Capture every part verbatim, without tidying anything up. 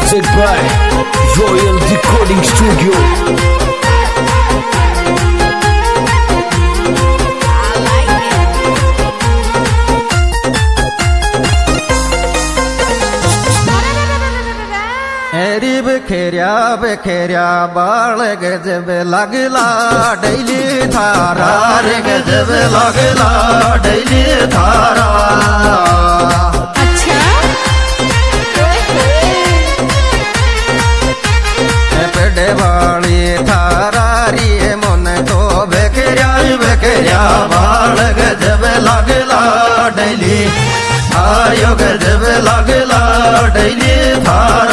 Music by Royal Recording Studio. हेरी बखेरिया बखेरिया बाल गजब लगला डैली थारा रे गजब लगला डैली थारा। अच्छा पेड़े वाली थारा री मन तो बखेरिया बखेरिया बाल गजब लगला डैली आयो गजब लगला डैली थारा।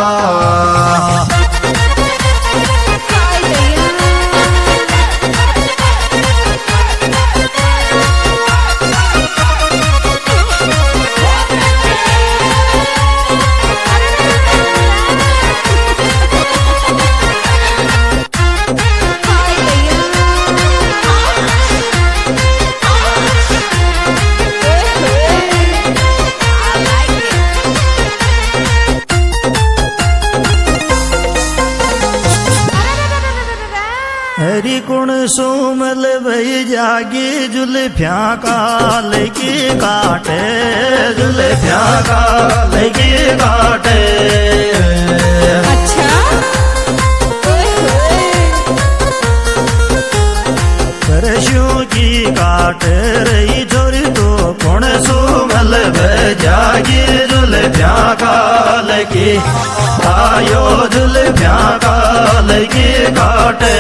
हरी कुण सोमल भई जागी जुल्फिया का लगी काटे जुल्फिया का लगी काटे। अच्छा परशों की काट रही छोरी तो कुण सोमल भई जागी जुल्फिया का लगी आयो जुल्फिया का लगी काटे।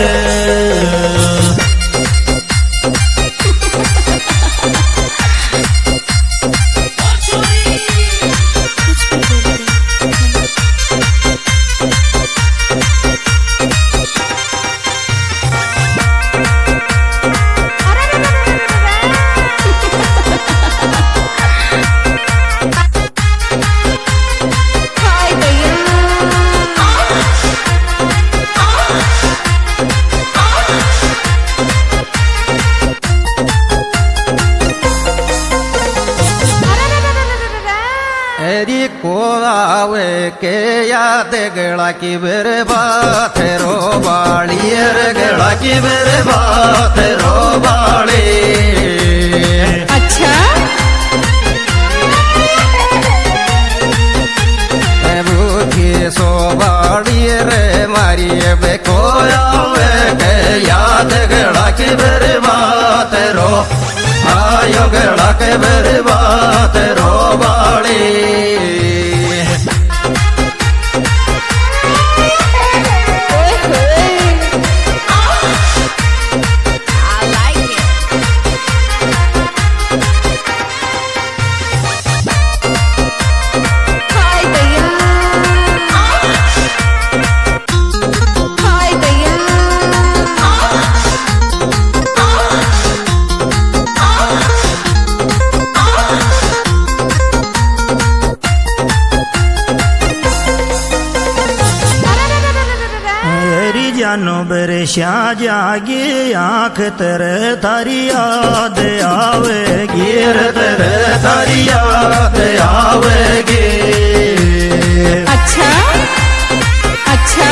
हेरी को आवे के याद गड़ा की बेरे बात रो बाड़ी रे गड़ा की बेरे बात रो बाड़ी। अच्छा भूखी सो बाड़ी रे मारी बेको आवे के याद गड़ा की बेरे बात रो आयो गड़ा के बेरे बात रो बाड़ी। जानो बरशा जागे आँख तेरे थारी याद आवेगी रे तेरे थारी याद आवेगी। अच्छा अच्छा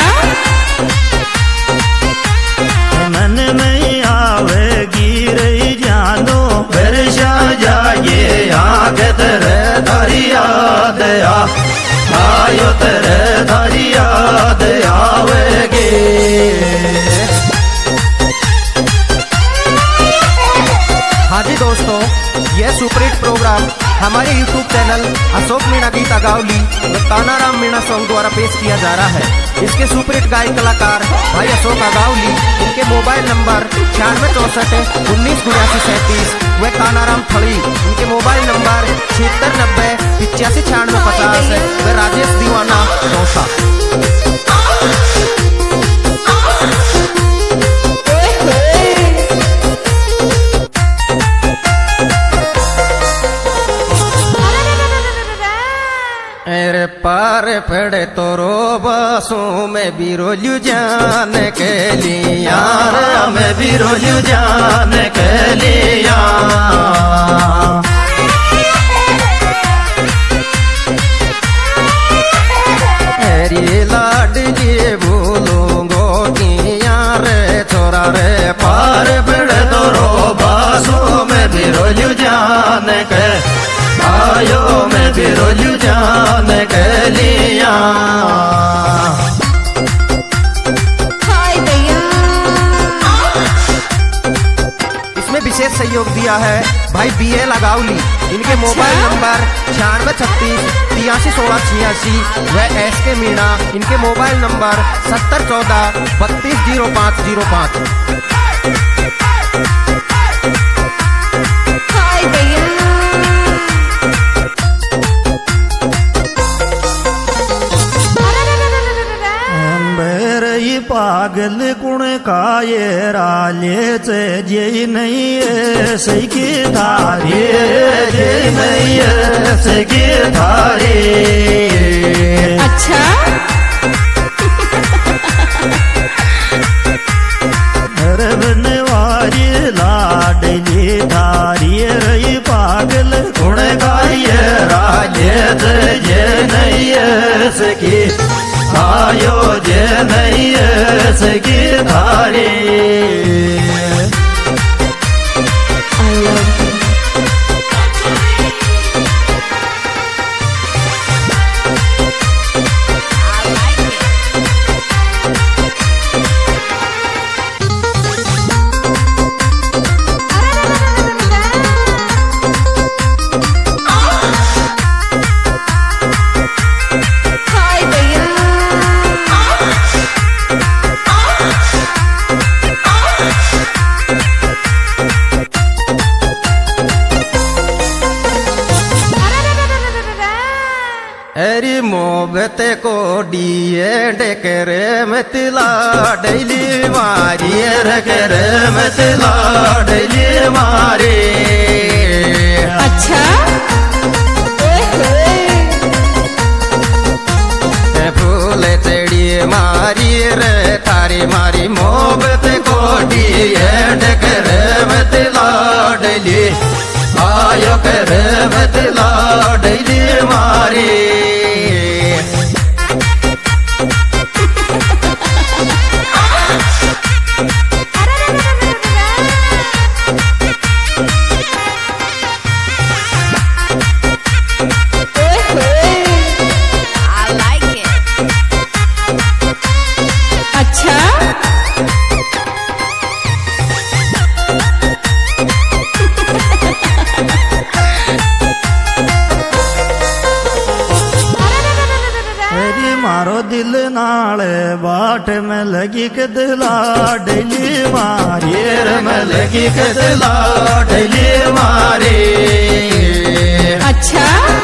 मन में आवेगी रे जानो बरशा जागे आँख तेरे थारी याद आ आयो तेरे थारी याद आवेगी। हाँ जी दोस्तों, यह सुपरहिट प्रोग्राम हमारे यूट्यूब चैनल अशोक मीणा गीता गावली व कानाराम मीणा सॉन्ग द्वारा पेश किया जा रहा है। इसके सुपरहिट गायक कलाकार भाई अशोक अगावली, इनके मोबाइल नंबर छियानवे चौसठ उन्नीस उन्यासी सैंतीस व कानाराम थड़ी, इनके मोबाइल नंबर छिहत्तर नब्बे पिचासी छियानवे पचास व राजेश दीवाना दौसा। अरे पार पड़े तो रो बसों में भी रोलू जान के लिया मैं भी रोलू जान के लिया। रोलू जान के आयो मैं भी रोलू जान के लिया। हाय भैया। इसमें विशेष सहयोग दिया है भाई बी ए लगावली। इनके अच्छा? मोबाइल नंबर छियानवे छत्तीस तिरासी सोलह छियासी व एस के मीणा। इनके मोबाइल नंबर सत्तर चौदह बत्तीस जीरो पाँच जीरो पाँच। हाय भैया। मेरी पागल कुण का ये राले से जे नहीं है सही धारे जे नहीं है सही धारे। अच्छा बनवारी लाडली धारी रही पागल कुण का ये राले से जे नहीं है सकी आयो जे नहीं है सकी धारी। I love you. हाय भैया। एरी मोहब्बत को दिए डेकरे मतला डैली मारी करे मतला डली मारे। अच्छा ओए फूल चढ़ी मारी रे थारी मारी मोहब्बत को दिए डकरे मतला डली आयो करे मतला डली मारे। अच्छा मेरी मारो दिल नाले बाट में लगी के दिला डली मारी रे में लगी के दिला डली मारी। अच्छा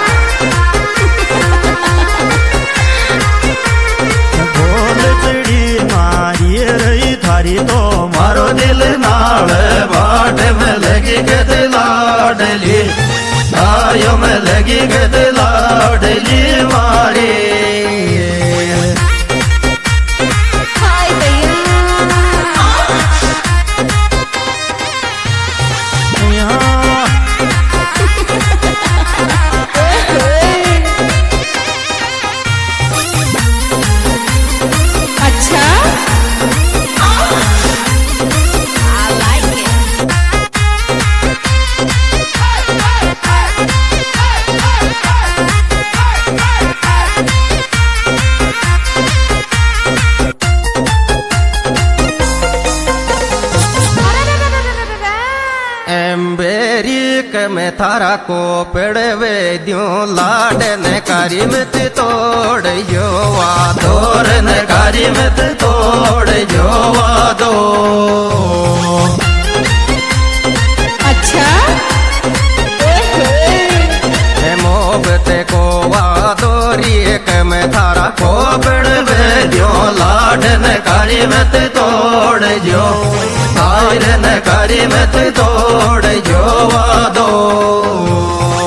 बोल चढ़ी मारी रही थारी तो मारो दिल नाल बाट में लगी के दिला डली आयो में लगी के दिला डली मारी। हाय भैया। यहाँ अच्छा एम्बेरिक में थारा को पेड़वे द्यों लाडन कारी मत तोड़ यो वादो तोर नकारी मत तोड़ जो वादो। अच्छा मोहब्बत को वादो रिक में थारा को पेड़वे जो लाडन कारी मत तोड़ जो आयरन कारी मत तोड़ जो वादो।